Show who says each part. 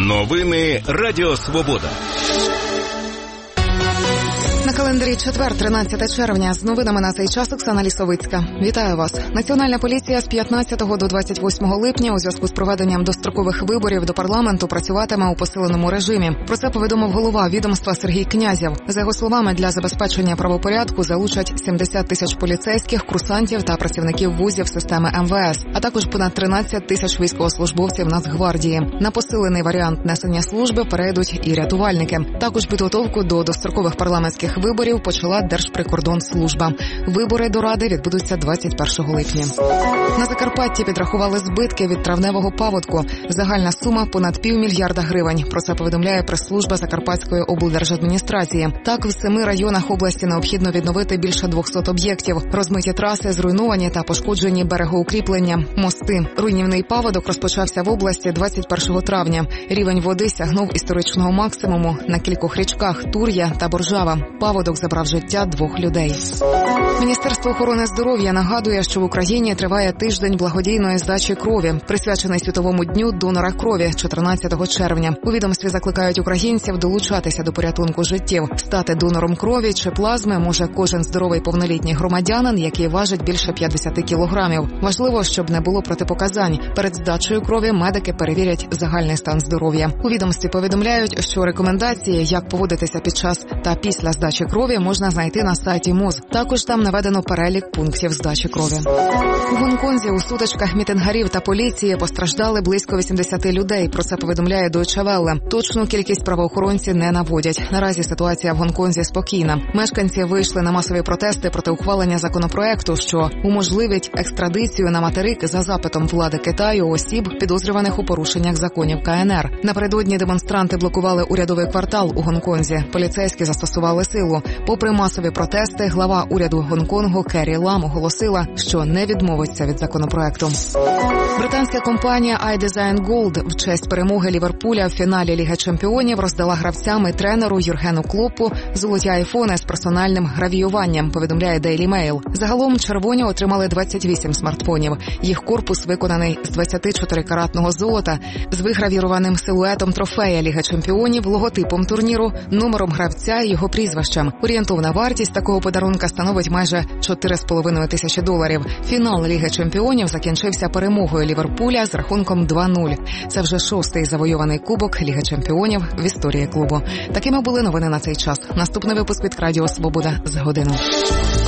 Speaker 1: Новини Радіо Свобода.
Speaker 2: На календарі четвер, 13 червня. З новинами на цей час Оксана Лісовицька. Вітаю вас. Національна поліція з 15 до 28 липня у зв'язку з проведенням дострокових виборів до парламенту працюватиме у посиленому режимі. Про це повідомив голова відомства Сергій Князєв. За його словами, для забезпечення правопорядку залучать 70 тисяч поліцейських, курсантів та працівників вузів системи МВС, а також понад 13 тисяч військовослужбовців Нацгвардії. На посилений варіант несення служби перейдуть і рятувальники. Також підготовку до дострокових парламентських виборів почала Держприкордонслужба. Вибори до Ради відбудуться 21 липня. На Закарпатті підрахували збитки від травневого паводку. Загальна сума – понад $500 мільярда гривень. Про це повідомляє прес-служба Закарпатської облдержадміністрації. Так, в 7 районах області необхідно відновити більше 200 об'єктів. Розмиті траси, зруйновані та пошкоджені берегоукріплення, мости. Руйнівний паводок розпочався в області 21 травня. Рівень води сягнув історичного максимуму на кількох річках – Тур'я та Боржава. Паводок забрав життя 2 людей. Міністерство охорони здоров'я нагадує, що в Україні триває тиждень благодійної здачі крові, присвячений Світовому дню донора крові 14 червня. У відомстві закликають українців долучатися до порятунку життів. Стати донором крові чи плазми може кожен здоровий повнолітній громадянин, який важить більше 50 кілограмів. Важливо, щоб не було протипоказань. Перед здачею крові медики перевірять загальний стан здоров'я. У відомстві повідомляють, що рекомендації, як поводитися під час та після здачі крові, можна знайти на сайті МОЗ. Також там наведено перелік пунктів здачі крові. У Гонконзі у сутичках мітингарів та поліції постраждали близько 80 людей. Про це повідомляє Deutsche Welle. Точну кількість правоохоронці не наводять. Наразі ситуація в Гонконзі спокійна. Мешканці вийшли на масові протести проти ухвалення законопроекту, що уможливить екстрадицію на материк за запитом влади Китаю осіб, підозрюваних у порушеннях законів КНР. Напередодні демонстранти блокували урядовий квартал у Гонконзі. Поліцейські застосували силу. Попри масові протести, глава уряду Гонконгу Керрі Лам оголосила, що не відмовиться від законопроекту. Британська компанія iDesign Gold в честь перемоги Ліверпуля в фіналі Ліги Чемпіонів роздала гравцям і тренеру Юргену Клоппу золоті айфони з персональним гравіюванням, повідомляє Daily Mail. Загалом червоні отримали 28 смартфонів. Їх корпус виконаний з 24-каратного золота з вигравірованим силуетом трофея Ліги Чемпіонів, логотипом турніру, номером гравця і його прізвищем. Орієнтовна вартість такого подарунка становить майже $4,5 тисячі. Фінал Ліги Чемпіонів закінчився перемогою Ліверпуля з рахунком 2-0. Це вже 6-й завойований кубок Ліги Чемпіонів в історії клубу. Такими були новини на цей час. Наступний випуск від Радіо Свобода за годину.